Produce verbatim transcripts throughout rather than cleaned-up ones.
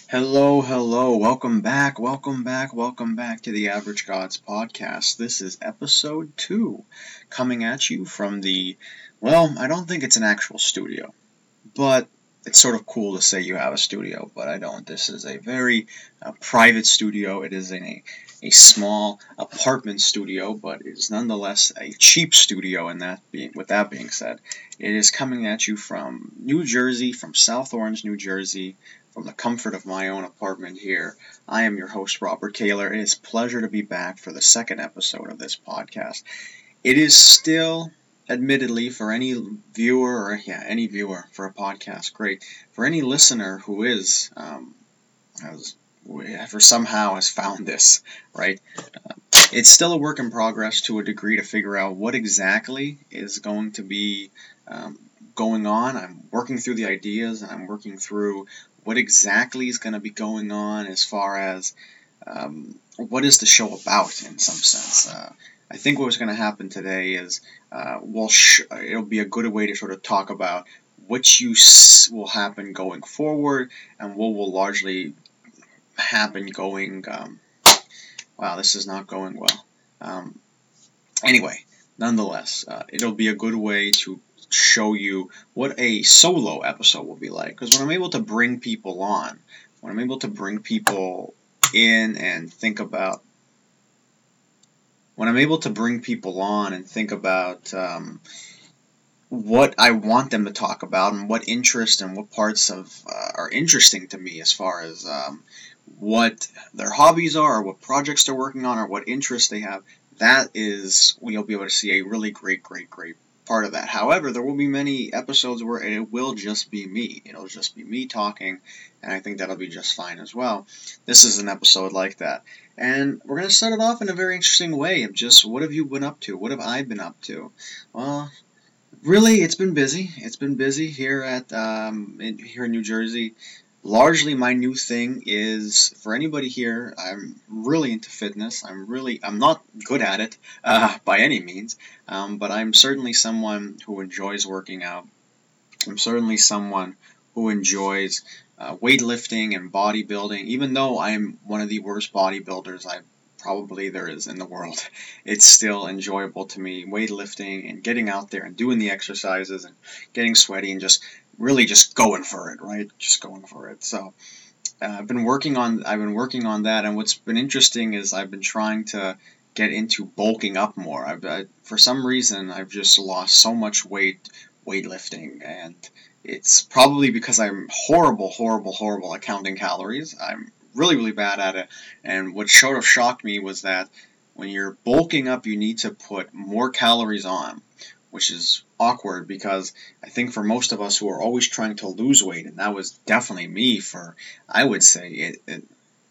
Hello, hello, welcome back, welcome back, welcome back to the Average Gods podcast. This is episode two, coming at you from the, well, I don't think it's an actual studio, but it's sort of cool to say you have a studio, but I don't. This is a very uh, private studio. It is in a, a small apartment studio, but it is nonetheless a cheap studio. And that being, with that being said, it is coming at you from New Jersey, from South Orange, New Jersey, from the comfort of my own apartment here. I am your host, Robert Kaler. It is a pleasure to be back for the second episode of this podcast. It is still, admittedly, for any viewer, or yeah, any viewer for a podcast, great. For any listener who is, um, has, for somehow has found this, right? Uh, it's still a work in progress to a degree to figure out what exactly is going to be um, going on. I'm working through the ideas, and I'm working through what exactly is going to be going on as far as um, what is the show about in some sense. Uh, I think what's going to happen today is uh, we'll sh- it'll be a good way to sort of talk about what you s- will happen going forward and what will largely happen going. Um, wow, this is not going well. Um, anyway, nonetheless, uh, it'll be a good way to show you what a solo episode will be like. Because when I'm able to bring people on, when I'm able to bring people in and think about, when I'm able to bring people on and think about um, what I want them to talk about and what interest and what parts of uh, are interesting to me as far as um, what their hobbies are or what projects they're working on or what interests they have, that is when you'll be able to see a really great, great, great part of that. However, there will be many episodes where it will just be me. It'll just be me talking, and I think that'll be just fine as well. This is an episode like that. And we're going to start it off in a very interesting way of just what have you been up to? What have I been up to? Well, really, it's been busy. It's been busy here at um, in, here in New Jersey. Largely, my new thing is for anybody here. I'm really into fitness. I'm really I'm not good at it uh, by any means, um, but I'm certainly someone who enjoys working out. I'm certainly someone who enjoys uh, weightlifting and bodybuilding. Even though I'm one of the worst bodybuilders I probably there is in the world, it's still enjoyable to me. Weightlifting and getting out there and doing the exercises and getting sweaty and just really just going for it, right? Just going for it. So uh, I've been working on I've been working on that, and what's been interesting is I've been trying to get into bulking up more. I've I, for some reason I've just lost so much weight weightlifting, and it's probably because I'm horrible, horrible, horrible at counting calories. I'm really, really bad at it, and what sort of shocked me was that when you're bulking up, you need to put more calories on, which is awkward because I think for most of us who are always trying to lose weight, and that was definitely me for, I would say, it, it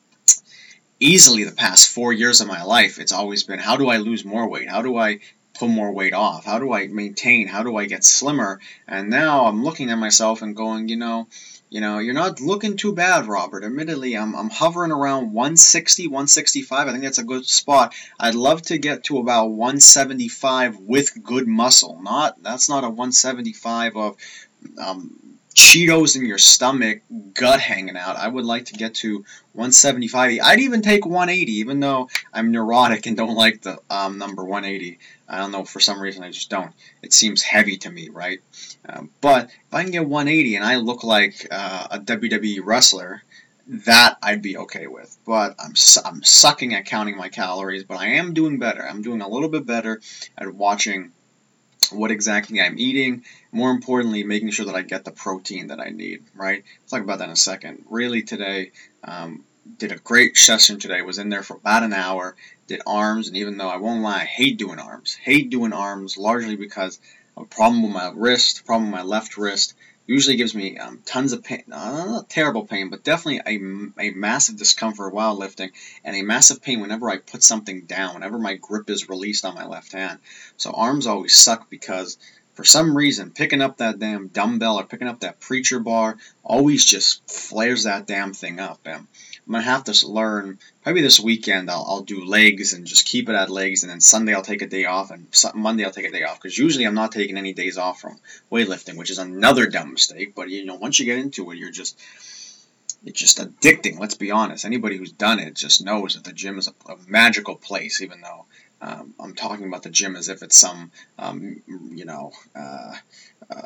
easily the past four years of my life, it's always been, how do I lose more weight? How do I put more weight off? How do I maintain? How do I get slimmer? And now I'm looking at myself and going, you know, you know, you're not looking too bad, Robert. Admittedly, I'm, I'm hovering around one sixty, one sixty-five. I think that's a good spot. I'd love to get to about one seventy-five with good muscle. Not That's not a one seventy-five of um, Cheetos in your stomach, gut hanging out. I would like to get to one seventy-five. I'd even take one eighty, even though I'm neurotic and don't like the um, number one eighty. I don't know, for some reason I just don't. It seems heavy to me, right? Um, but if I can get one eighty and I look like uh, a W W E wrestler, that I'd be okay with. But I'm I'm sucking at counting my calories, but I am doing better. I'm doing a little bit better at watching what exactly I'm eating. More importantly, making sure that I get the protein that I need, right? Let's talk about that in a second. Really today, um, did a great session today. Was in there for about an hour, did arms, and even though I won't lie, I hate doing arms. Hate doing arms largely because of a problem with my wrist, problem with my left wrist. Usually gives me um, tons of pain, uh, not terrible pain, but definitely a, a massive discomfort while lifting, and a massive pain whenever I put something down, whenever my grip is released on my left hand. So arms always suck because for some reason picking up that damn dumbbell or picking up that preacher bar always just flares that damn thing up. And I'm going to have to learn, probably this weekend I'll, I'll do legs and just keep it at legs, and then Sunday I'll take a day off, and Monday I'll take a day off, because usually I'm not taking any days off from weightlifting, which is another dumb mistake, but you know, once you get into it, you're just, it's just addicting. Let's be honest. Anybody who's done it just knows that the gym is a, a magical place. Even though um, I'm talking about the gym as if it's some, um, you know, uh, uh,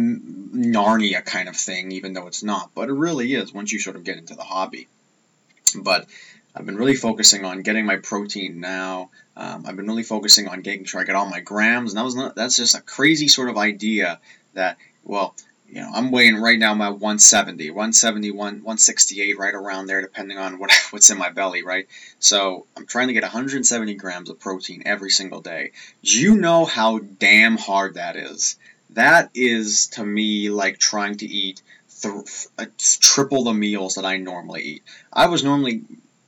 Narnia kind of thing, even though it's not. But it really is once you sort of get into the hobby. But I've been really focusing on getting my protein now. Um, I've been really focusing on making sure I get all my grams, and that was not, that's just a crazy sort of idea that, well, you know, I'm weighing right now my one seventy, one seventy-one, one sixty-eight, right around there, depending on what what's in my belly, right? So I'm trying to get one hundred seventy grams of protein every single day. Do you know how damn hard that is? That is, to me, like trying to eat th- triple the meals that I normally eat. I was normally,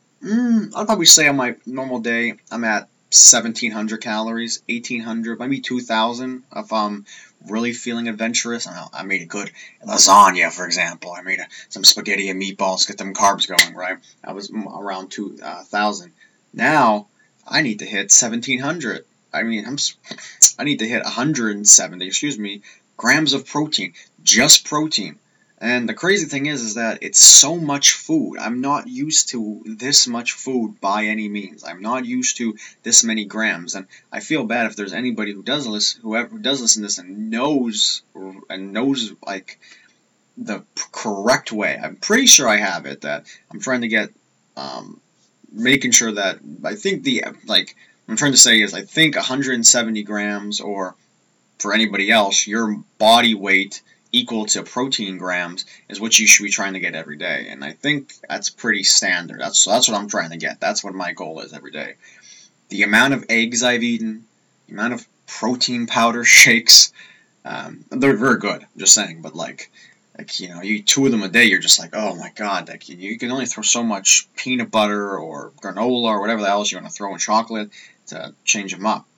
mm, I'd probably say on my normal day, I'm at seventeen hundred calories, eighteen hundred, maybe two thousand if I'm really feeling adventurous. I, know, I made a good lasagna, for example. I made a, some spaghetti and meatballs, get them carbs going, right? I was around two thousand. Now, I need to hit seventeen hundred. I mean, I'm, I need to hit one hundred seventy, excuse me, grams of protein, just protein. And the crazy thing is, is that it's so much food. I'm not used to this much food by any means. I'm not used to this many grams, and I feel bad if there's anybody who does listen, whoever does listen to this and knows and knows like the correct way. I'm pretty sure I have it. That I'm trying to get, um, making sure that I think the like what I'm trying to say is I think one hundred seventy grams, or for anybody else, your body weight equal to protein grams is what you should be trying to get every day. And I think that's pretty standard. That's that's what I'm trying to get. That's what my goal is every day. The amount of eggs I've eaten, the amount of protein powder shakes, um, they're very good. I'm just saying, but like, like you know, you eat two of them a day, you're just like, oh my god, like you can only throw so much peanut butter or granola or whatever else you want to throw in chocolate to change them up.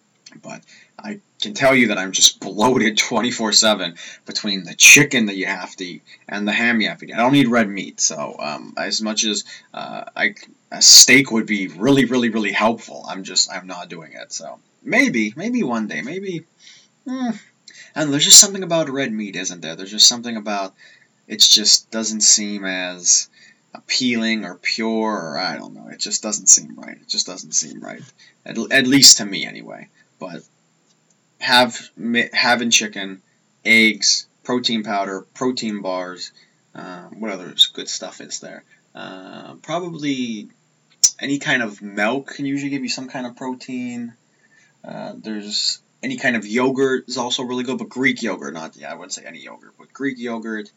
But I can tell you that I'm just bloated twenty-four seven between the chicken that you have to eat and the ham you have to eat. I don't eat red meat, so um, as much as uh, I, a steak would be really, really, really helpful, I'm just, I'm not doing it. So maybe, maybe one day, maybe, hmm. And there's just something about red meat, isn't there? There's just something about, it just doesn't seem as appealing or pure, or I don't know. It just doesn't seem right. It just doesn't seem right, at, at least to me anyway. But have having chicken, eggs, protein powder, protein bars. Uh, what other good stuff is there? Uh, probably any kind of milk can usually give you some kind of protein. Uh, there's any kind of yogurt is also really good, but Greek yogurt, not yeah, I wouldn't say any yogurt, but Greek yogurt.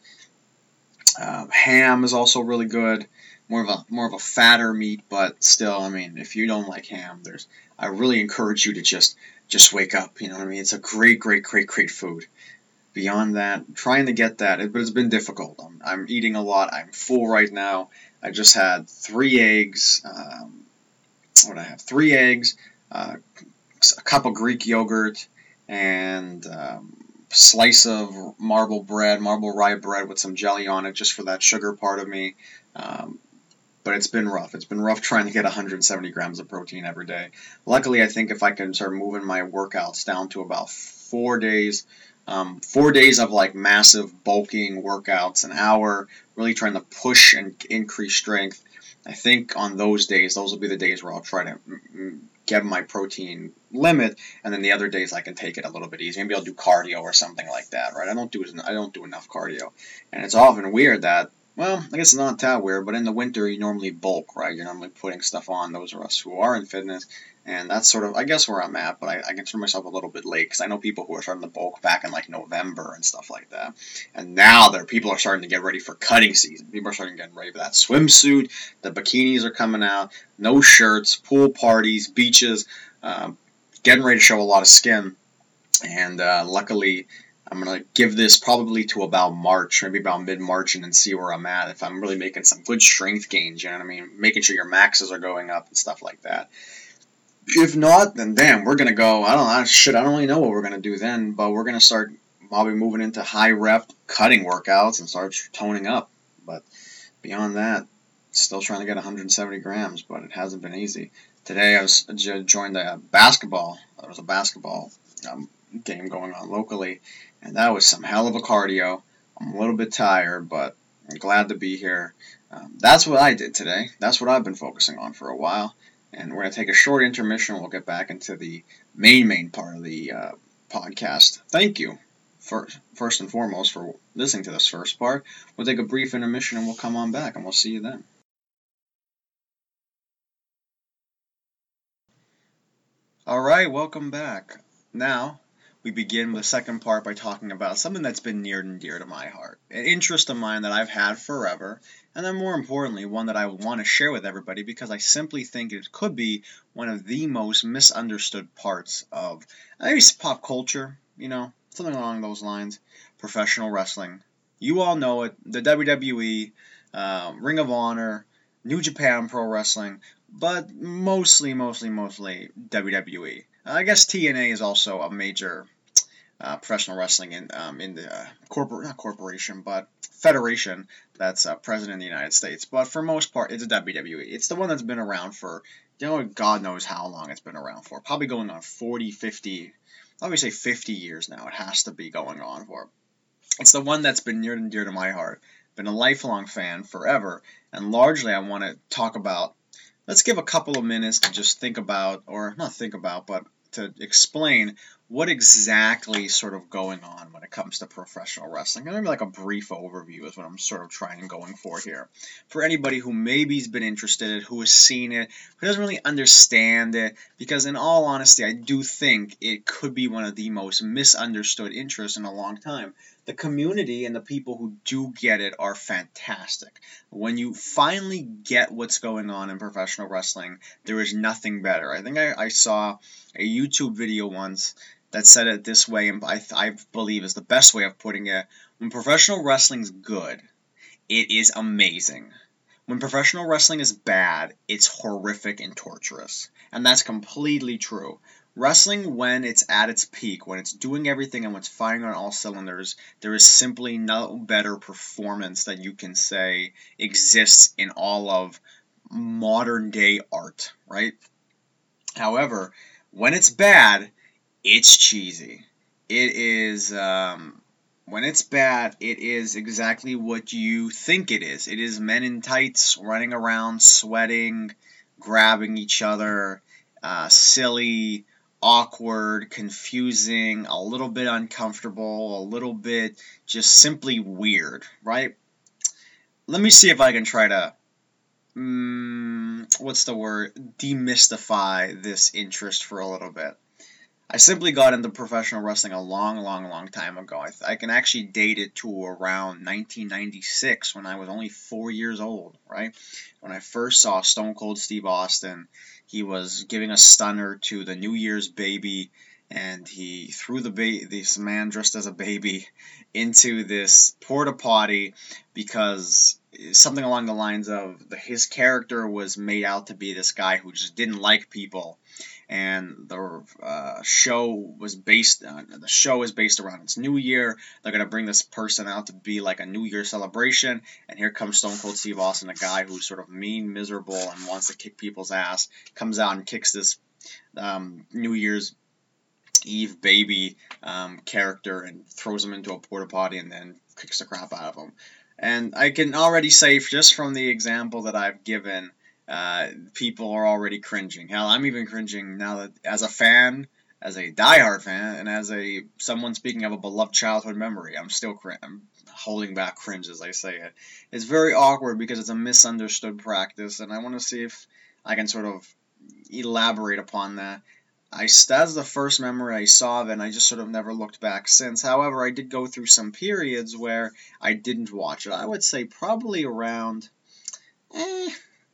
Uh, ham is also really good. More of a more of a fatter meat, but still, I mean, if you don't like ham, there's I really encourage you to just just wake up. You know what I mean? It's a great, great, great, great food. Beyond that, trying to get that, it, but it's been difficult. I'm, I'm eating a lot. I'm full right now. I just had three eggs. Um, what did I have? Three eggs, uh, a cup of Greek yogurt, and um, slice of marble bread, marble rye bread with some jelly on it, just for that sugar part of me. Um, but it's been rough. It's been rough trying to get one hundred seventy grams of protein every day. Luckily, I think if I can start moving my workouts down to about four days, um, four days of like massive bulking workouts, an hour, really trying to push and increase strength, I think on those days, those will be the days where I'll try to get my protein limit, and then the other days I can take it a little bit easier. Maybe I'll do cardio or something like that, right? I don't do I don't do enough cardio, and it's often weird that, well, I guess it's not that weird, but in the winter you normally bulk, right? You're normally putting stuff on. Those of us who are in fitness, and that's sort of, I guess, where I'm at, but I, I consider myself a little bit late, because I know people who are starting to bulk back in like November and stuff like that, and now there people are starting to get ready for cutting season. People are starting to get ready for that swimsuit, the bikinis are coming out, no shirts, pool parties, beaches, uh, getting ready to show a lot of skin, and uh, luckily, I'm going to give this probably to about March, maybe about mid-March, and then see where I'm at. If I'm really making some good strength gains, you know what I mean? Making sure your maxes are going up and stuff like that. If not, then damn, we're going to go, I don't know, shit, I don't really know what we're going to do then, but we're going to start probably moving into high-rep cutting workouts and start toning up. But beyond that, still trying to get one hundred seventy grams, but it hasn't been easy. Today I was joined a basketball, there was a basketball um, game going on locally, and that was some hell of a cardio. I'm a little bit tired, but I'm glad to be here. Um, that's what I did today. That's what I've been focusing on for a while. And we're going to take a short intermission. We'll get back into the main, main part of the uh, podcast. Thank you, first, first and foremost, for listening to this first part. We'll take a brief intermission and we'll come on back, and we'll see you then. All right, welcome back. Now, we begin the second part by talking about something that's been near and dear to my heart, an interest of mine that I've had forever, and then more importantly, one that I want to share with everybody because I simply think it could be one of the most misunderstood parts of maybe pop culture, you know, something along those lines, professional wrestling. You all know it, the W W E, uh, Ring of Honor, New Japan Pro Wrestling, but mostly, mostly, mostly W W E. I guess T N A is also a major uh, professional wrestling in um, in the uh, corporate not corporation but federation that's uh, present in the United States. But for most part, it's a W W E. It's the one that's been around for, you know, God knows how long it's been around for. Probably going on forty, fifty, obviously fifty years now. It has to be going on for. It's the one that's been near and dear to my heart. Been a lifelong fan forever, and largely I want to talk about. Let's give a couple of minutes to just think about, or not think about, but to explain what exactly is sort of going on when it comes to professional wrestling. And maybe like a brief overview is what I'm sort of trying and going for here. For anybody who maybe's been interested, who has seen it, who doesn't really understand it, because in all honesty, I do think it could be one of the most misunderstood interests in a long time. The community and the people who do get it are fantastic. When you finally get what's going on in professional wrestling, there is nothing better. I think I, I saw a YouTube video once that said it this way, and I, I believe is the best way of putting it. When professional wrestling's good, it is amazing. When professional wrestling is bad, it's horrific and torturous. And that's completely true. Wrestling, when it's at its peak, when it's doing everything and when it's firing on all cylinders, there is simply no better performance that you can say exists in all of modern day art, right? However, when it's bad, it's cheesy. It is, um, when it's bad, it is exactly what you think it is. It is men in tights running around, sweating, grabbing each other, uh, silly, awkward, confusing, a little bit uncomfortable, a little bit just simply weird, right? Let me see if I can try to, um, what's the word, demystify this interest for a little bit. I simply got into professional wrestling a long, long, long time ago. I, th- I can actually date it to around nineteen ninety-six when I was only four years old, right? When I first saw Stone Cold Steve Austin, he was giving a stunner to the New Year's baby, and he threw the ba- this man dressed as a baby into this porta potty because something along the lines of the, his character was made out to be this guy who just didn't like people, and the uh, show was based on the show is based around its New Year. They're gonna bring this person out to be like a New Year celebration, and here comes Stone Cold Steve Austin, a guy who's sort of mean, miserable, and wants to kick people's ass. Comes out and kicks this um, New Year's Eve baby um, character and throws him into a porta potty and then kicks the crap out of him. And I can already say, just from the example that I've given, uh, people are already cringing. Hell, I'm even cringing now that, as a fan, as a diehard fan, and as a someone speaking of a beloved childhood memory, I'm still cr- I'm holding back cringe as I say it. It's very awkward because it's a misunderstood practice, and I want to see if I can sort of elaborate upon that. I that's the first memory I saw of it, and I just sort of never looked back since. However, I did go through some periods where I didn't watch it. I would say probably around, eh,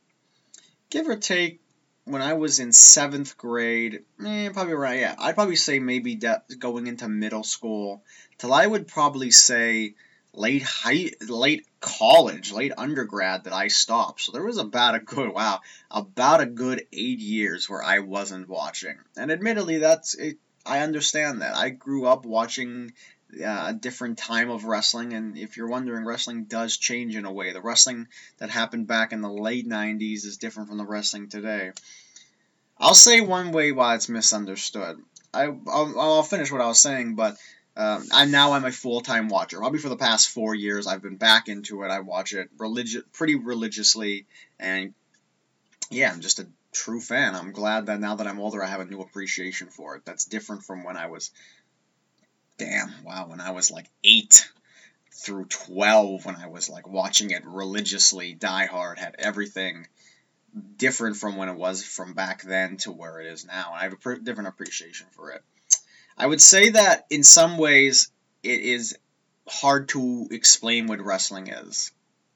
give or take, when I was in seventh grade, eh, probably around, yeah, I'd probably say maybe de- going into middle school, till I would probably say late high, late college, late undergrad that I stopped. So there was about a good, wow, about a good eight years where I wasn't watching. And admittedly, that's it, I understand that. I grew up watching uh, a different time of wrestling, and if you're wondering, wrestling does change in a way. The wrestling that happened back in the late nineties is different from the wrestling today. I'll say one way why it's misunderstood. I, I'll, I'll finish what I was saying, but Um, I'm now I'm a full time watcher. Probably for the past four years, I've been back into it. I watch it religi- pretty religiously, and yeah, I'm just a true fan. I'm glad that now that I'm older, I have a new appreciation for it. That's different from when I was, damn, wow, when I was like eight through twelve, when I was like watching it religiously, die hard, had everything different from when it was from back then to where it is now. I have a pr- different appreciation for it. I would say that in some ways it is hard to explain what wrestling is.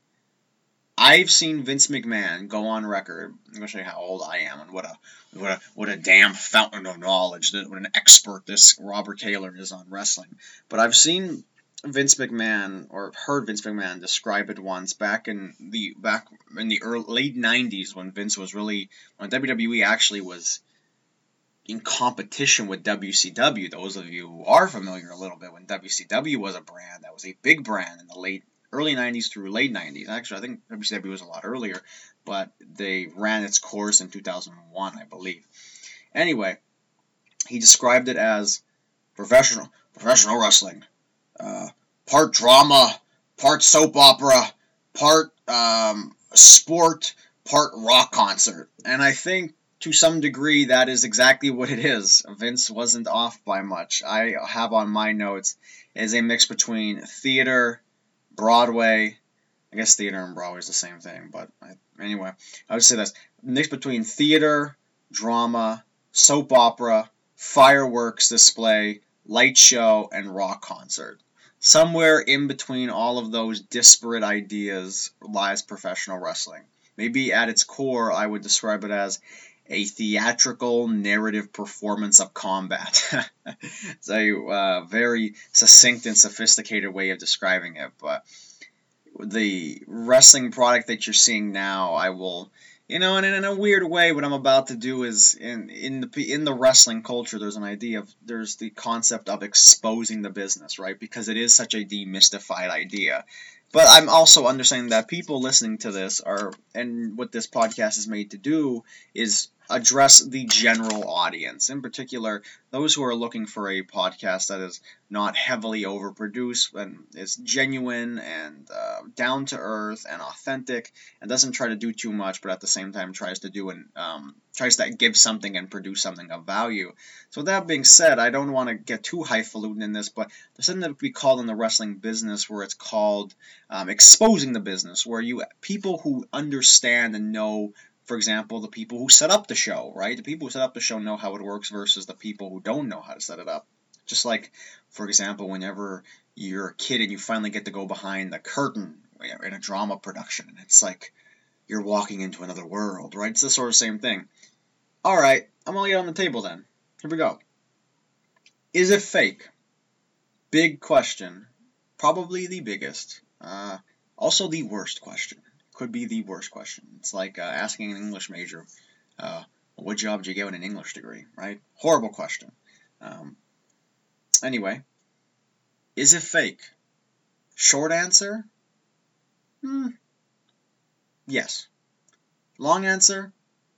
I've seen Vince McMahon go on record. I'm gonna show you how old I am and what a what a what a damn fountain of knowledge, that what an expert this Robert Taylor is on wrestling. But I've seen Vince McMahon or heard Vince McMahon describe it once back in the back in the early, late nineties when Vince was really when W W E actually was in competition with W C W. Those of you who are familiar a little bit, when W C W was a brand that was a big brand in the late early nineties through late nineties. Actually, I think W C W was a lot earlier, but they ran its course in two thousand one, I believe. Anyway, he described it as professional professional wrestling, uh, part drama, part soap opera, part um, sport, part rock concert, and I think to some degree that is exactly what it is. Vince wasn't off by much. I have on my notes is a mix between theater, Broadway. I guess theater and Broadway is the same thing, but I, anyway, I would say this mix between theater, drama, soap opera, fireworks display, light show, and rock concert. Somewhere in between all of those disparate ideas lies professional wrestling. Maybe at its core, I would describe it as a theatrical narrative performance of combat. It's a uh, very succinct and sophisticated way of describing it, but the wrestling product that you're seeing now, I will, you know, and in a weird way, what I'm about to do is in in the in the wrestling culture, there's an idea of there's the concept of exposing the business, right? Because it is such a demystified idea. But I'm also understanding that people listening to this are, and what this podcast is made to do is address the general audience, in particular those who are looking for a podcast that is not heavily overproduced and is genuine and uh, down to earth and authentic and doesn't try to do too much, but at the same time tries to do and um, tries to give something and produce something of value. So with that being said, I don't want to get too highfalutin in this, but there's something that we call in the wrestling business where it's called um, exposing the business, where you people who understand and know. For example, the people who set up the show, right? The people who set up the show know how it works versus the people who don't know how to set it up. Just like, for example, whenever you're a kid and you finally get to go behind the curtain in a drama production, and it's like you're walking into another world, right? It's the sort of same thing. All right, I'm going to lay it on the table then. Here we go. Is it fake? Big question. Probably the biggest. Uh, also the worst question. Could be the worst question. It's like uh, asking an English major, uh, what job did you get with an English degree, right? Horrible question. Um, anyway, is it fake? Short answer, hmm, yes. Long answer,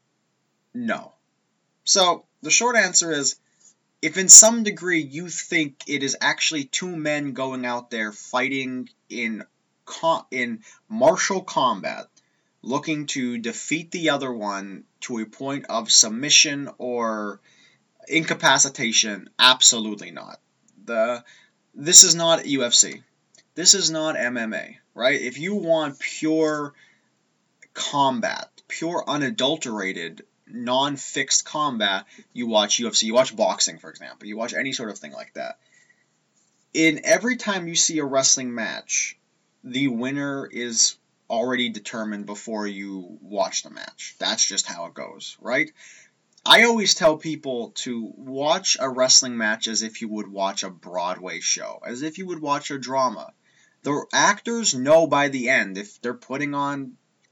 no. So, the short answer is, if in some degree you think it is actually two men going out there fighting in in martial combat, looking to defeat the other one to a point of submission or incapacitation, absolutely not. The this is not U F C. This is not M M A, right? If you want pure combat, pure unadulterated, non-fixed combat, you watch U F C. You watch boxing, for example. You watch any sort of thing like that. In every time you see a wrestling match, the winner is already determined before you watch the match. That's just how it goes, right? I always tell people to watch a wrestling match as if you would watch a Broadway show, as if you would watch a drama. The actors know by the end if they're putting on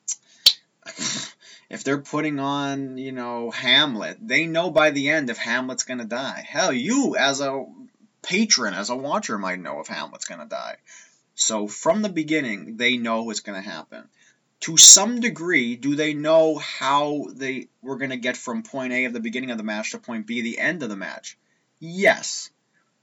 if they're putting on, you know, Hamlet, they know by the end if Hamlet's going to die. Hell, you as a patron, as a watcher might know if Hamlet's going to die. So from the beginning, they know what's going to happen. To some degree, do they know how they were going to get from point A at the beginning of the match to point B at the end of the match? Yes.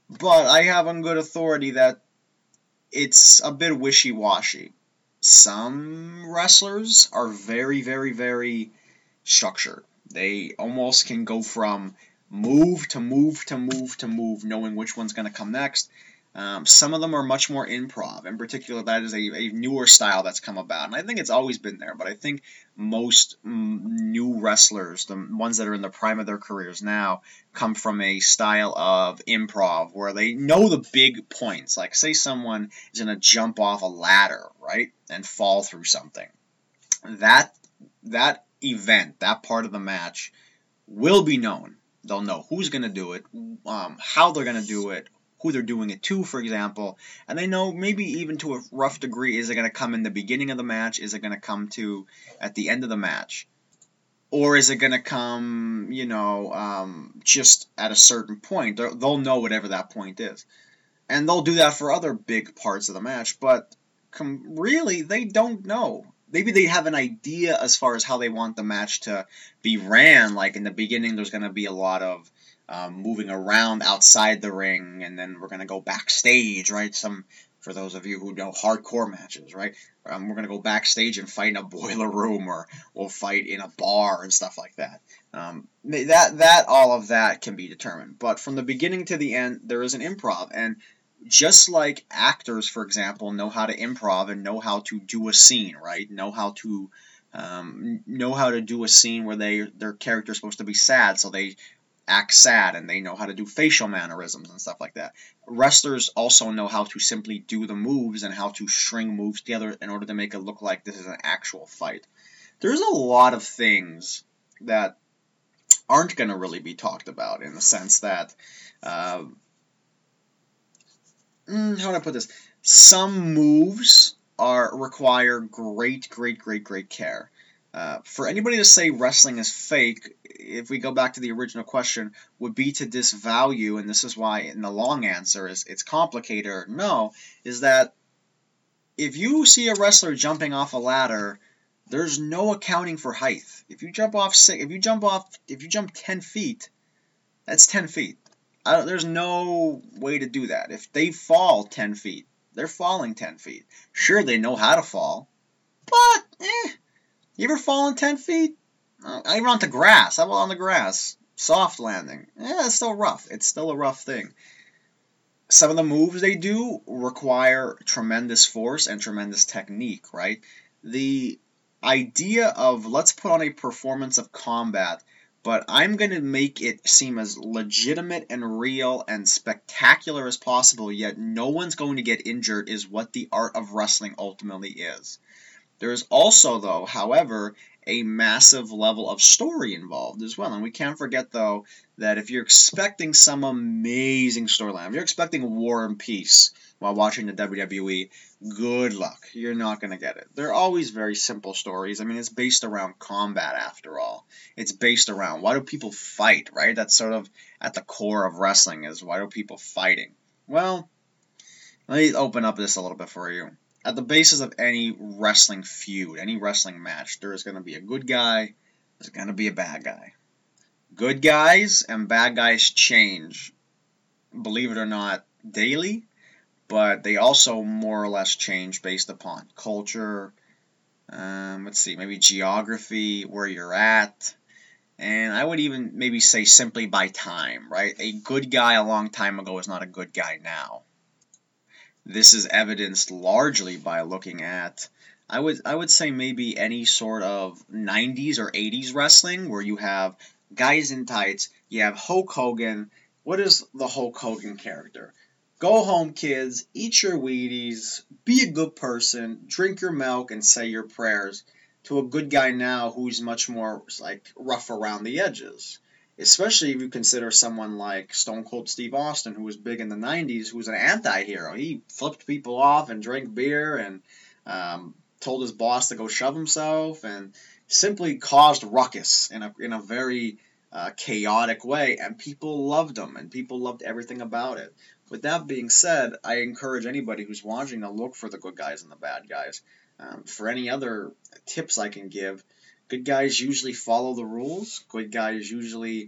but I have on good authority that it's a bit wishy-washy. Some wrestlers are very, very, very structured. They almost can go from move to move to move to move, knowing which one's going to come next. Um, some of them are much more improv. In particular, that is a, a newer style that's come about. And I think it's always been there, but I think most mm, new wrestlers, the ones that are in the prime of their careers now, come from a style of improv where they know the big points. Like, say someone is going to jump off a ladder, right, and fall through something. That, that event, that part of the match, will be known. They'll know who's going to do it, um, how they're going to do it, who they're doing it to, for example, and they know maybe even to a rough degree, is it going to come in the beginning of the match, is it going to come to at the end of the match, or is it going to come, you know, um, just at a certain point. They'll know whatever that point is. And they'll do that for other big parts of the match, but com- really, they don't know. Maybe they have an idea as far as how they want the match to be ran. Like in the beginning, there's going to be a lot of um, moving around outside the ring, and then we're going to go backstage, right? Some, for those of you who know hardcore matches, right? Um, we're going to go backstage and fight in a boiler room, or we'll fight in a bar and stuff like that. Um, that that all of that can be determined, but from the beginning to the end, there is an improv, and just like actors, for example, know how to improv and know how to do a scene, right? Know how to um, know how to do a scene where they their character's supposed to be sad, so they act sad, and they know how to do facial mannerisms and stuff like that. Wrestlers also know how to simply do the moves and how to string moves together in order to make it look like this is an actual fight. There's a lot of things that aren't going to really be talked about, in the sense that uh, mm, how do I put this? Some moves are require great, great, great, great care. Uh, for anybody to say wrestling is fake, if we go back to the original question, would be to disvalue, and this is why in the long answer is it's complicated or no, is that if you see a wrestler jumping off a ladder, there's no accounting for height. If you jump off six, if you jump off, if you jump ten feet, that's ten feet. I don't, there's no way to do that. If they fall ten feet, they're falling ten feet. Sure, they know how to fall, but eh, you ever fallen ten feet? Uh, even on the grass. How about on the grass? Soft landing. Yeah, it's still rough. It's still a rough thing. Some of the moves they do require tremendous force and tremendous technique, right? The idea of let's put on a performance of combat, but I'm going to make it seem as legitimate and real and spectacular as possible, yet no one's going to get injured, is what the art of wrestling ultimately is. There is also, though, however, a massive level of story involved as well. And we can't forget, though, that if you're expecting some amazing storyline, if you're expecting War and Peace while watching the W W E, good luck. You're not going to get it. They're always very simple stories. I mean, it's based around combat, after all. It's based around why do people fight, right? That's sort of at the core of wrestling, is why do people fighting? Well, let me open up this a little bit for you. At the basis of any wrestling feud, any wrestling match, there is going to be a good guy, there's going to be a bad guy. Good guys and bad guys change, believe it or not, daily, but they also more or less change based upon culture, um, let's see, maybe geography, where you're at, and I would even maybe say simply by time, right? A good guy a long time ago is not a good guy now. This is evidenced largely by looking at, I would I would say maybe any sort of nineties or eighties wrestling where you have guys in tights, you have Hulk Hogan. What is the Hulk Hogan character? Go home, kids, eat your Wheaties, be a good person, drink your milk, and say your prayers, to a good guy now who's much more like rough around the edges. Especially if you consider someone like Stone Cold Steve Austin, who was big in the nineties, who was an anti-hero. He flipped people off and drank beer and um, told his boss to go shove himself and simply caused ruckus in a, in a very uh, chaotic way, and people loved him, and people loved everything about it. With that being said, I encourage anybody who's watching to look for the good guys and the bad guys. Um, for any other tips I can give, good guys usually follow the rules. Good guys usually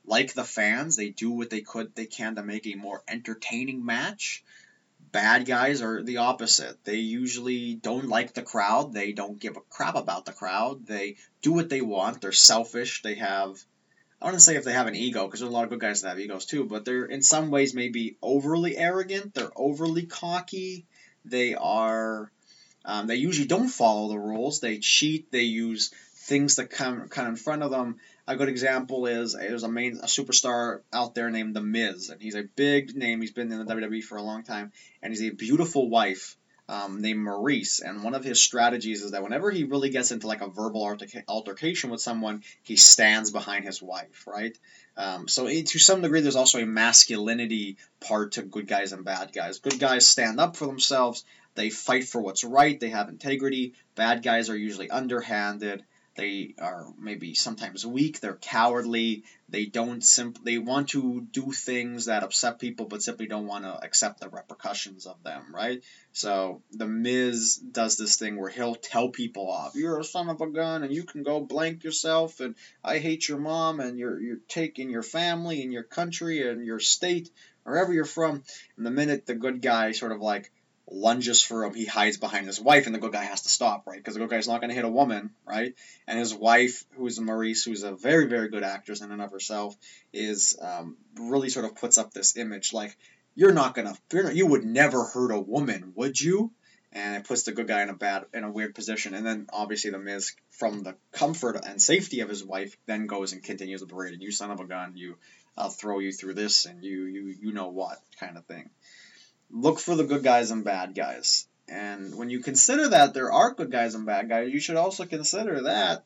like the fans, they do what they could they can to make a more entertaining match. Bad guys are the opposite. They usually don't like the crowd. They don't give a crap about the crowd. They do what they want. They're selfish. They have, I don't want to say if they have an ego, because there's a lot of good guys that have egos too, but they're in some ways maybe overly arrogant. They're overly cocky. They are, um, they usually don't follow the rules. They cheat. They use things that come kind of in front of them. A good example is there's a main a superstar out there named The Miz, and he's a big name. He's been in the W W E for a long time, and he's a beautiful wife um, named Maurice. And one of his strategies is that whenever he really gets into like a verbal alterca- altercation with someone, he stands behind his wife, right? Um, so it, to some degree, there's also a masculinity part to good guys and bad guys. Good guys stand up for themselves. They fight for what's right. They have integrity. Bad guys are usually underhanded. They are maybe sometimes weak. They're cowardly. They don't simp- They want to do things that upset people, but simply don't want to accept the repercussions of them. Right? So the Miz does this thing where he'll tell people off. You're a son of a gun, and you can go blank yourself. And I hate your mom, and you're you're taking your family and your country and your state, wherever you're from. And the minute the good guy sort of like lunges for him, he hides behind his wife, and the good guy has to stop, right? Because the good guy's not going to hit a woman, right? And his wife, who is Maurice, who's a very, very good actress in and of herself, is um, really sort of puts up this image like, you're not going to, you would never hurt a woman, would you? And it puts the good guy in a bad, in a weird position. And then obviously the Miz, from the comfort and safety of his wife, then goes and continues the parade. You son of a gun, you, I'll throw you through this, and you, you, you know what kind of thing. Look for the good guys and bad guys. And when you consider that there are good guys and bad guys, you should also consider that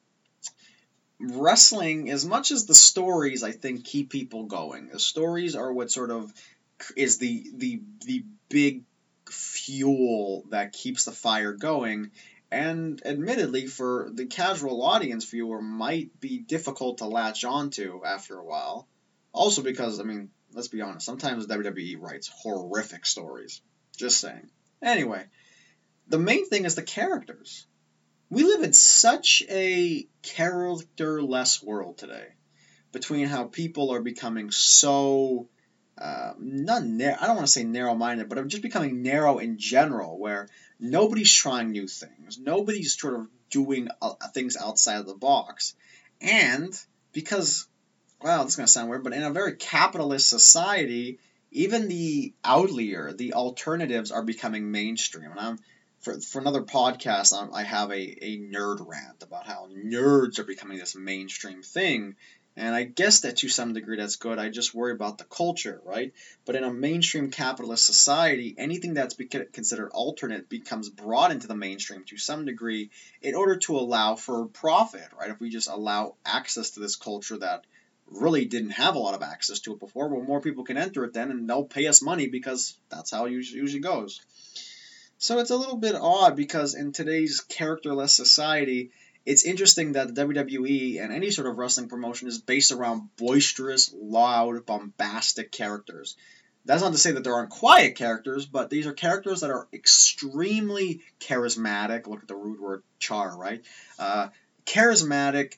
wrestling, as much as the stories, I think, keep people going, the stories are what sort of is the the the big fuel that keeps the fire going. And admittedly, for the casual audience viewer, might be difficult to latch onto after a while. Also because, I mean, let's be honest, sometimes W W E writes horrific stories. Just saying. Anyway, the main thing is the characters. We live in such a character-less world today, between how people are becoming so, uh, not nar- I don't want to say narrow-minded, but are just becoming narrow in general, where nobody's trying new things. Nobody's sort of doing uh, things outside of the box. And because, well, this is going to sound weird, but in a very capitalist society, even the outlier, the alternatives are becoming mainstream. And I'm, for, for another podcast, I'm, I have a, a nerd rant about how nerds are becoming this mainstream thing. And I guess that to some degree that's good. I just worry about the culture, right? But in a mainstream capitalist society, anything that's considered alternate becomes brought into the mainstream to some degree in order to allow for profit, right? If we just allow access to this culture that really didn't have a lot of access to it before, well, more people can enter it then, and they'll pay us money because that's how it usually goes. So it's a little bit odd because in today's characterless society, it's interesting that the W W E and any sort of wrestling promotion is based around boisterous, loud, bombastic characters. That's not to say that there aren't quiet characters, but these are characters that are extremely charismatic. Look at the rude word char, right? Uh, charismatic.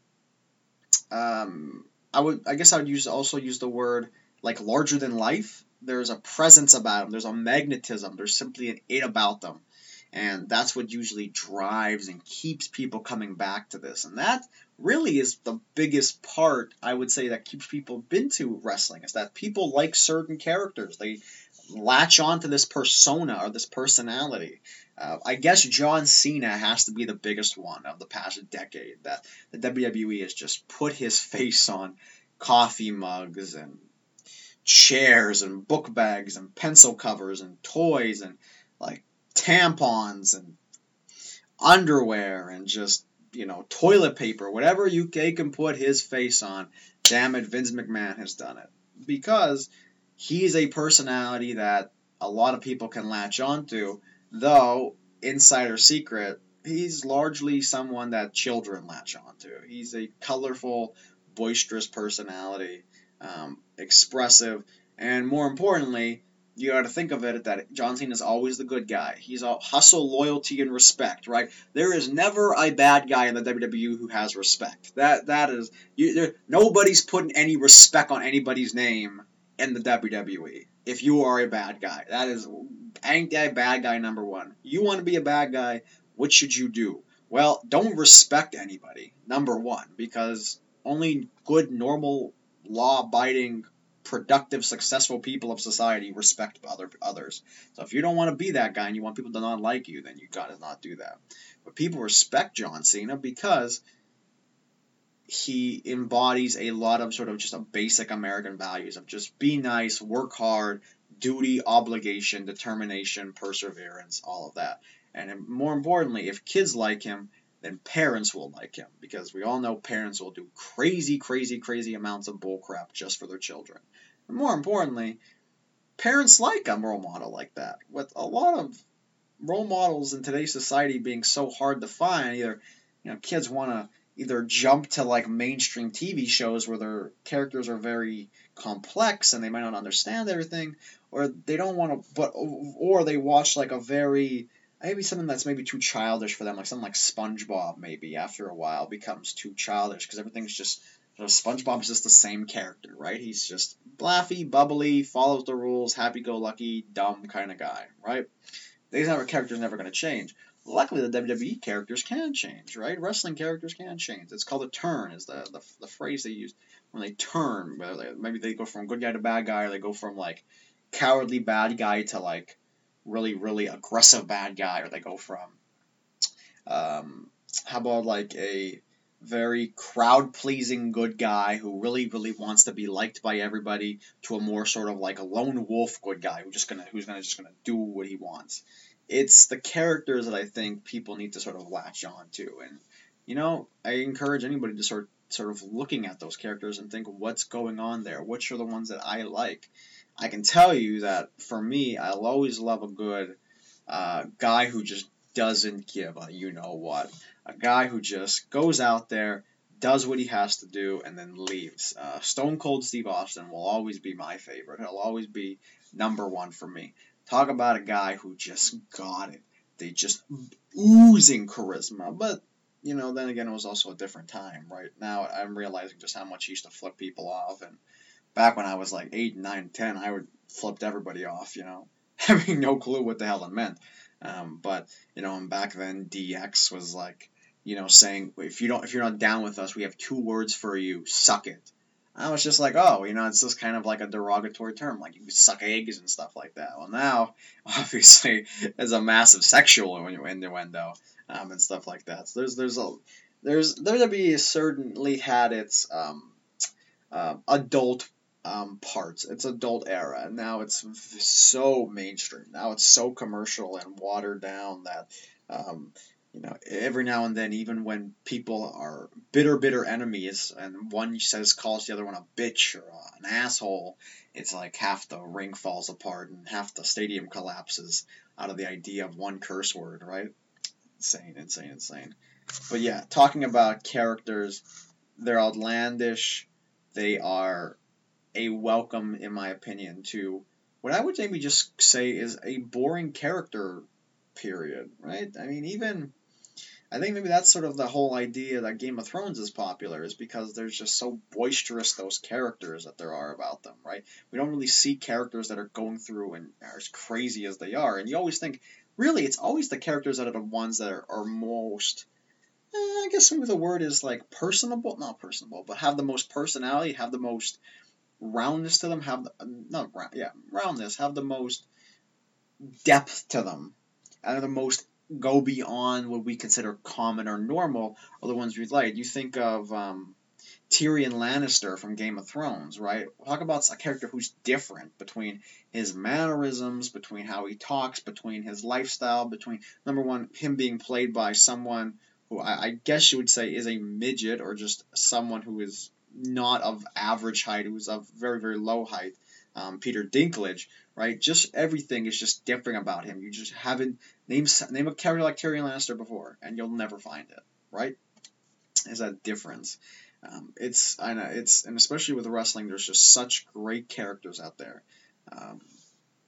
Um, I would, I guess, I would use also use the word like larger than life. There's a presence about them. There's a magnetism. There's simply an it about them. And that's what usually drives and keeps people coming back to this. And that really is the biggest part, I would say, that keeps people into wrestling, is that people like certain characters. They latch on to this persona or this personality. Uh, I guess John Cena has to be the biggest one of the past decade, that the W W E has just put his face on coffee mugs and chairs and book bags and pencil covers and toys and like tampons and underwear and just, you know, toilet paper, whatever you can put his face on. Damn it, Vince McMahon has done it. Because he's a personality that a lot of people can latch onto, though, insider secret, he's largely someone that children latch onto. He's a colorful, boisterous personality, um, expressive, and more importantly, you got to think of it that John Cena is always the good guy. He's all hustle, loyalty, and respect, right? There is never a bad guy in the W W E who has respect. That that is you, there, nobody's putting any respect on anybody's name in the W W E. If you are a bad guy, that is ain't that bad guy number one. You want to be a bad guy? What should you do? Well, don't respect anybody. Number one, because only good, normal, law-abiding, productive, successful people of society respect other others. So if you don't want to be that guy and you want people to not like you, then you gotta not do that. But people respect John Cena because he embodies a lot of sort of just a basic American values of just be nice, work hard, duty, obligation, determination, perseverance, all of that. And more importantly, if kids like him, then parents will like him because we all know parents will do crazy, crazy, crazy amounts of bullcrap just for their children. And more importantly, parents like a role model like that. With a lot of role models in today's society being so hard to find, either you know kids want to either jump to like mainstream T V shows where their characters are very complex and they might not understand everything, or they don't want to, but or they watch like a very maybe something that's maybe too childish for them, like something like SpongeBob. Maybe after a while becomes too childish because everything's just you know, SpongeBob's just the same character, right? He's just laughy, bubbly, follows the rules, happy-go-lucky, dumb kind of guy, right? These other characters never going to change. Luckily, the W W E characters can change, right? Wrestling characters can change. It's called a turn, is the the, the phrase they use when they turn. Maybe they go from good guy to bad guy, or they go from like cowardly bad guy to like really really aggressive bad guy, or they go from um, how about like a very crowd pleasing good guy who really really wants to be liked by everybody to a more sort of like a lone wolf good guy who's just gonna who's gonna just gonna do what he wants. It's the characters that I think people need to sort of latch on to, and you know I encourage anybody to sort sort of looking at those characters and think what's going on there, which are the ones that I like. I can tell you that for me, I'll always love a good uh, guy who just doesn't give a you know what. A guy who just goes out there, does what he has to do, and then leaves. Uh, Stone Cold Steve Austin will always be my favorite. He'll always be number one for me. Talk about a guy who just got it. They just oozing charisma. But, you know, then again, it was also a different time, right? Now I'm realizing just how much he used to flip people off. And back when I was like eight, nine, ten, I would flipped everybody off, you know, having no clue what the hell it meant. Um, but, you know, and back then D X was like, you know, saying if you don't, if you're not down with us, we have two words for you: suck it. I was just like, oh, you know, it's just kind of like a derogatory term, like you suck eggs and stuff like that. Well, now, obviously, it's a massive sexual innuendo um, and stuff like that. So there's there's a there's W W E certainly had its um, uh, adult um, parts, its adult era, and now it's so mainstream. Now it's so commercial and watered down that. Um, you know, every now and then, even when people are bitter, bitter enemies, and one says calls the other one a bitch or uh, an asshole, it's like half the ring falls apart and half the stadium collapses out of the idea of one curse word, right? Insane, insane, insane. But yeah, talking about characters, they're outlandish. They are a welcome, in my opinion, to what I would maybe just say is a boring character period, right? I mean, even I think maybe that's sort of the whole idea that Game of Thrones is popular, is because there's just so boisterous those characters that there are about them, right? We don't really see characters that are going through and are as crazy as they are, and you always think, really, it's always the characters that are the ones that are, are most, eh, I guess maybe the word is like personable, not personable, but have the most personality, have the most roundness to them, have the, not round, yeah, roundness, have the most depth to them, and are the most go beyond what we consider common or normal, are the ones we like. You think of um, Tyrion Lannister from Game of Thrones, right? Talk about a character who's different between his mannerisms, between how he talks, between his lifestyle, between, number one, him being played by someone who I, I guess you would say is a midget, or just someone who is not of average height, who's of very, very low height, um, Peter Dinklage, right? Just everything is just different about him. You just haven't name name a character like Tyrion Lannister before, and you'll never find it, right? Is that difference? Um, it's I know it's and especially with wrestling, there's just such great characters out there. Um,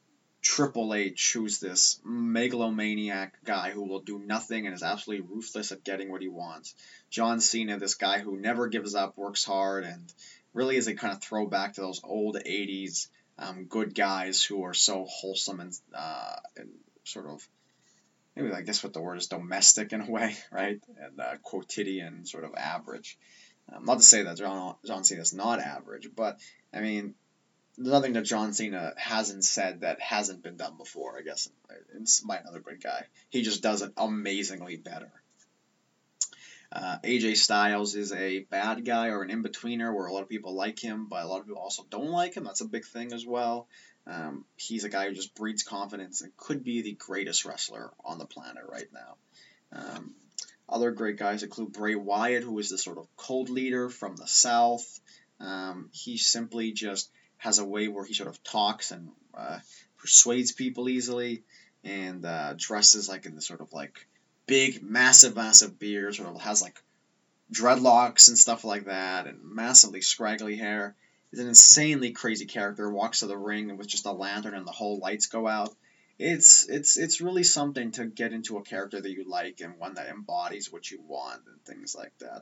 Triple H, who's this megalomaniac guy who will do nothing and is absolutely ruthless at getting what he wants. John Cena, this guy who never gives up, works hard, and really is a kind of throwback to those old eighties um, good guys who are so wholesome and, uh, and sort of, maybe I guess what the word is, domestic in a way, right? And uh, quotidian, sort of average. Um, not to say that John, John Cena is not average, but, I mean, there's nothing that John Cena hasn't said that hasn't been done before, I guess, by another good guy. He just does it amazingly better. Uh, A J Styles is a bad guy or an in-betweener where a lot of people like him, but a lot of people also don't like him. That's a big thing as well. Um, he's a guy who just breeds confidence and could be the greatest wrestler on the planet right now. Um, other great guys include Bray Wyatt, who is the sort of cult leader from the South. Um, he simply just has a way where he sort of talks and uh, persuades people easily, and uh, dresses like in the sort of like big, massive, massive beard, sort of has like dreadlocks and stuff like that, and massively scraggly hair. He's an insanely crazy character. Walks to the ring with just a lantern and the whole lights go out. It's it's it's really something to get into a character that you like and one that embodies what you want and things like that.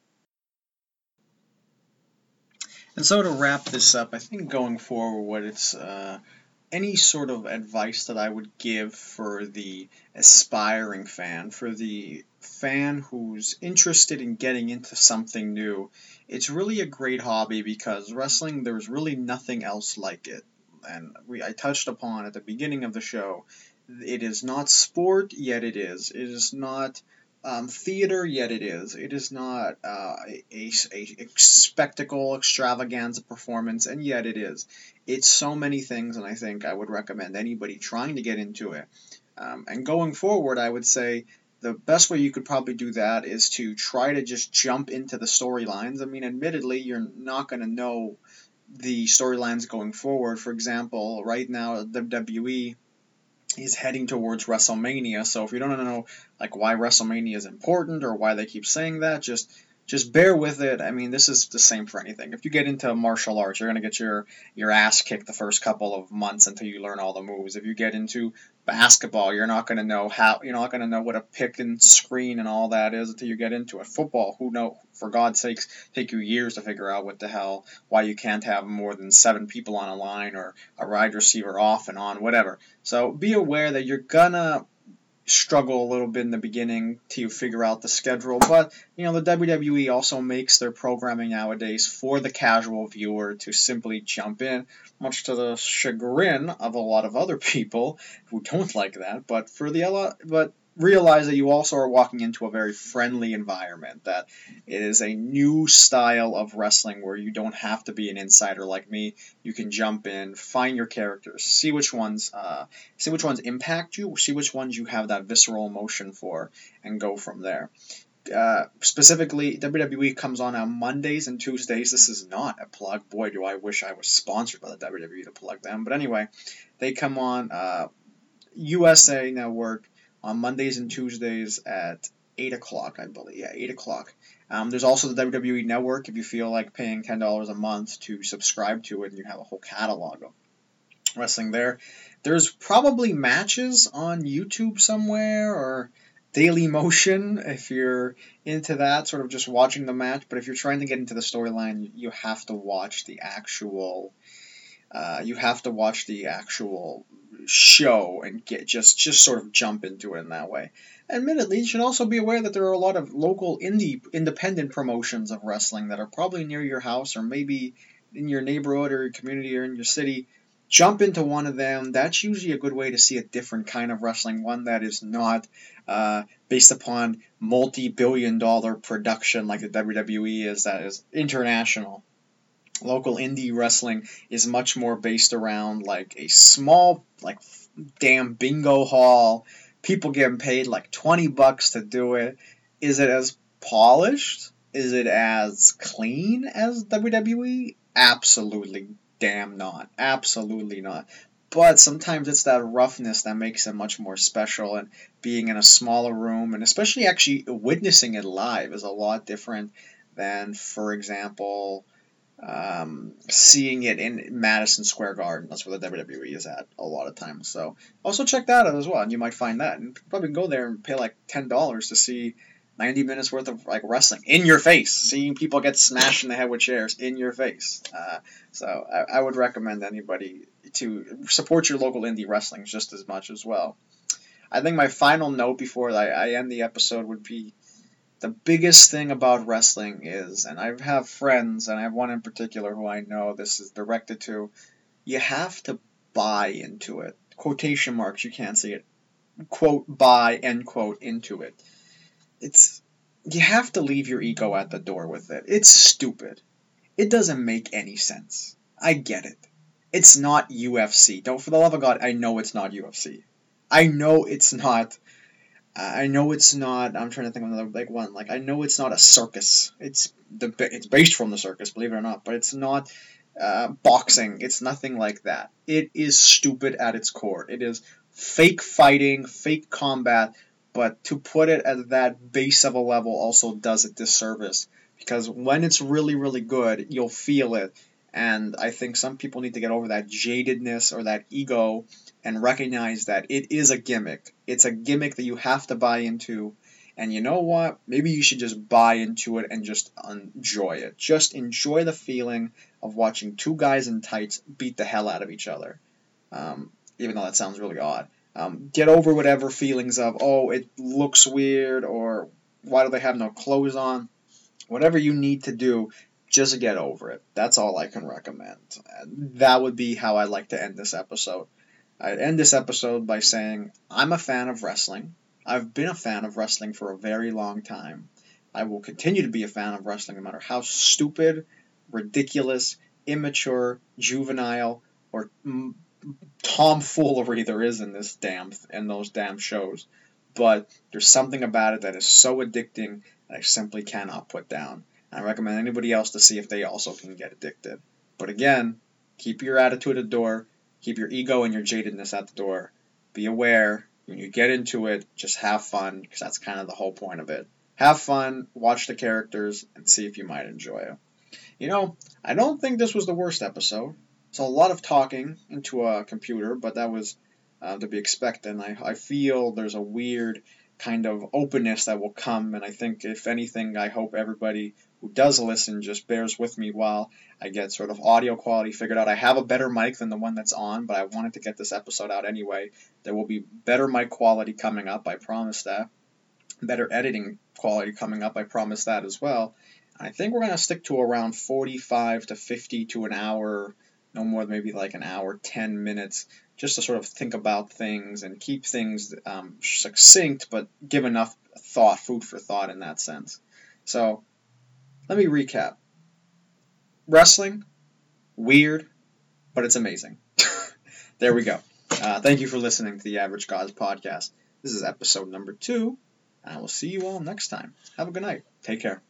And so to wrap this up, I think going forward, what it's uh, any sort of advice that I would give for the aspiring fan, for the fan who's interested in getting into something new, it's really a great hobby because wrestling, there's really nothing else like it. And we I touched upon at the beginning of the show, it is not sport, yet it is. It is not um, theater, yet it is. It is not uh, a, a, a spectacle, extravaganza performance, and yet it is. It's so many things, and I think I would recommend anybody trying to get into it. Um, and going forward, I would say the best way you could probably do that is to try to just jump into the storylines. I mean, admittedly, you're not going to know the storylines going forward. For example, right now, W W E is heading towards WrestleMania, so if you don't know like why WrestleMania is important or why they keep saying that, just just bear with it. I mean, this is the same for anything. If you get into martial arts, you're going to get your, your ass kicked the first couple of months until you learn all the moves. If you get into basketball, you're not going to know how, you're not going to know what a pick and screen and all that is until you get into it. Football, who know, for God's sakes, take you years to figure out what the hell, why you can't have more than seven people on a line or a wide receiver off and on, whatever. So be aware that you're going to struggle a little bit in the beginning till you figure out the schedule, but you know the W W E also makes their programming nowadays for the casual viewer to simply jump in, much to the chagrin of a lot of other people who don't like that. But for the but realize that you also are walking into a very friendly environment, that it is a new style of wrestling where you don't have to be an insider like me. You can jump in, find your characters, see which ones uh, see which ones impact you, see which ones you have that visceral emotion for, and go from there. Uh, specifically, W W E comes on on Mondays and Tuesdays. This is not a plug. Boy, do I wish I was sponsored by the W W E to plug them. But anyway, they come on uh, U S A Network on Mondays and Tuesdays at eight o'clock, I believe. Yeah, eight o'clock. Um, there's also the W W E Network if you feel like paying ten dollars a month to subscribe to it, and you have a whole catalog of wrestling there. There's probably matches on YouTube somewhere, or Daily Motion if you're into that, sort of just watching the match. But if you're trying to get into the storyline, you have to watch the actual uh, you have to watch the actual show and get just just sort of jump into it in that way. Admittedly, you should also be aware that there are a lot of local indie independent promotions of wrestling that are probably near your house or maybe in your neighborhood or your community or in your city. Jump into one of them. That's usually a good way to see a different kind of wrestling, one that is not uh, based upon multi-billion dollar production like the W W E is, that is international. Local indie wrestling is much more based around like a small, like damn bingo hall. People getting paid like twenty bucks to do it. Is it as polished? Is it as clean as W W E? Absolutely damn not. Absolutely not. But sometimes it's that roughness that makes it much more special, and being in a smaller room and especially actually witnessing it live is a lot different than, for example, um, seeing it in Madison Square Garden. That's where the W W E is at a lot of times. So also check that out as well, and you might find that. And probably go there and pay like ten dollars to see ninety minutes worth of like wrestling in your face, seeing people get smashed in the head with chairs in your face. Uh, so I, I would recommend anybody to support your local indie wrestling just as much as well. I think my final note before I, I end the episode would be the biggest thing about wrestling is, and I have friends, and I have one in particular who I know this is directed to, you have to buy into it. Quotation marks, you can't see it. Quote, buy, end quote, into it. It's, you have to leave your ego at the door with it. It's stupid. It doesn't make any sense. I get it. It's not U F C. Don't, for the love of God, I know it's not U F C. I know it's not I know it's not. I'm trying to think of another big one. Like I know it's not a circus. It's the it's based from the circus, believe it or not. But it's not uh, boxing. It's nothing like that. It is stupid at its core. It is fake fighting, fake combat. But to put it at that base of a level also does it disservice, because when it's really really good, you'll feel it. And I think some people need to get over that jadedness or that ego and recognize that it is a gimmick. It's a gimmick that you have to buy into. And you know what? Maybe you should just buy into it and just enjoy it. Just enjoy the feeling of watching two guys in tights beat the hell out of each other. Um, even though that sounds really odd. Um, get over whatever feelings of, oh, it looks weird, or why do they have no clothes on? Whatever you need to do, just get over it. That's all I can recommend. That would be how I'd like to end this episode. I'd end this episode by saying I'm a fan of wrestling. I've been a fan of wrestling for a very long time. I will continue to be a fan of wrestling no matter how stupid, ridiculous, immature, juvenile, or mm, tomfoolery there is in this damn in those damn shows. But there's something about it that is so addicting that I simply cannot put down. I recommend anybody else to see if they also can get addicted. But again, keep your attitude at the door. Keep your ego and your jadedness at the door. Be aware. When you get into it, just have fun, because that's kind of the whole point of it. Have fun, watch the characters, and see if you might enjoy it. You know, I don't think this was the worst episode. It's a lot of talking into a computer, but that was uh, to be expected. And I, I feel there's a weird kind of openness that will come, and I think, if anything, I hope everybody who does listen just bears with me while I get sort of audio quality figured out. I have a better mic than the one that's on, but I wanted to get this episode out anyway. There will be better mic quality coming up, I promise that. Better editing quality coming up, I promise that as well. I think we're going to stick to around forty-five to fifty to an hour, no more than maybe like an hour, ten minutes, just to sort of think about things and keep things um, succinct, but give enough thought, food for thought in that sense. So, let me recap. Wrestling, weird, but it's amazing. There we go. Uh, thank you for listening to the Average Gods podcast. This is episode number two, and I will see you all next time. Have a good night. Take care.